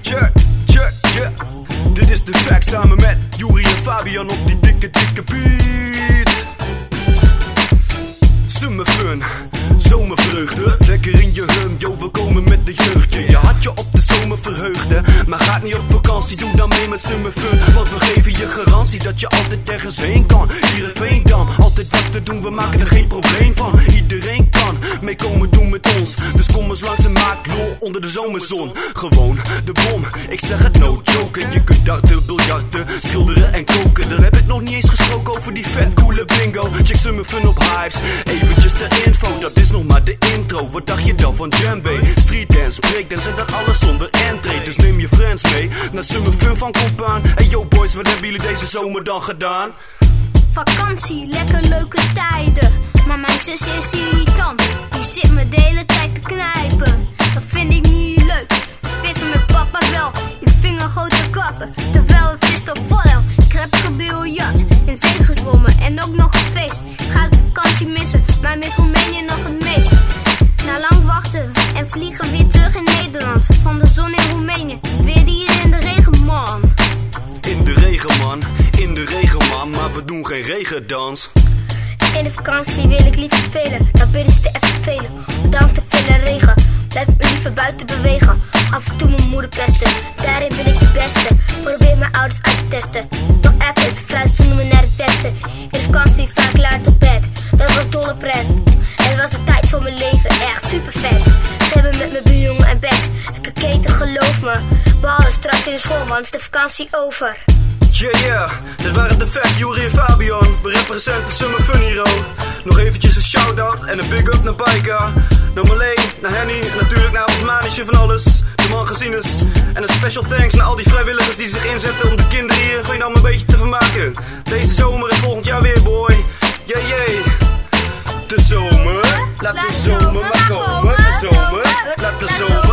check, check, yeah. Dit is de track samen met Juri en Fabian op die dikke beats. Summerfun, zomervreugde, lekker in je hum, yo, we komen met de jeugdje. Je had je op de zomer verheugd, hè, maar gaat niet op vakantie, doe dan mee met Summerfun. Want we geven je garantie dat je altijd ergens heen kan. Hier in Veendam, altijd wat te doen, we maken er geen probleem van. Iedereen kan meekomen doen met ons, dus kom eens langs en maak lol onder de zomerzon. Gewoon de bom, ik zeg het no joke. Je kunt darten, biljarten, schilderen en koken. Dan heb ik nog niet eens gesproken over die vet coole bingo. Check Summerfun op Hypes, eventjes ter info, dat is nog maar de intro. Wat dacht je dan van djembe, streetdance, breakdance en dat alles zonder entree. Dus neem je friends mee naar Summerfun van Compaan. Hey yo boys, wat hebben jullie deze zomer dan gedaan? Vakantie, lekker leuke tijden. Maar mijn zus is irritant, die zit me de hele tijd te knijpen. Dat vind ik niet leuk, vissen met papa wel. Ik ving een grote kappen, terwijl we vis toch vol. Ik heb gebiljart, in zee gezwommen en ook nog gefeest. Ik ga de vakantie missen, maar mis Roemenië nog het meest. Na lang wachten en vliegen weer terug in Nederland. Van de zon in Roemenië, weer hier in de regen, man. In de regen, man, in de regen, man, maar we doen geen regendans. In de vakantie wil ik liever spelen dan binnenste even vervelen. Ondanks de vele regen blijf ik me liever buiten bewegen. Af en toe mijn moeder pesten, daarin ben ik de beste. Probeer mijn ouders uit te testen. Nog even het fluisteren me naar het westen. In de vakantie vaak laat op bed, dat was dolle pret. En het was de tijd van mijn leven, echt super vet. Ze hebben met me buurjongen en bed, lekker keten, geloof me. We hadden straks in de school, want is de vakantie over. Yeah, dit waren de fact, Juri en Fabian. We representen Summerfun hier ook. Nog eventjes een shout-out en een big up naar Baika. Naar Marleen, naar Henny en natuurlijk naar ons manetje van alles, de magazines. En een special thanks naar al die vrijwilligers die zich inzetten om de kinderen hier in Veendam een beetje te vermaken. Deze zomer en volgend jaar weer, boy. Yeah, yeah. De zomer, laat de zomer maar komen. De zomer, laat de zomer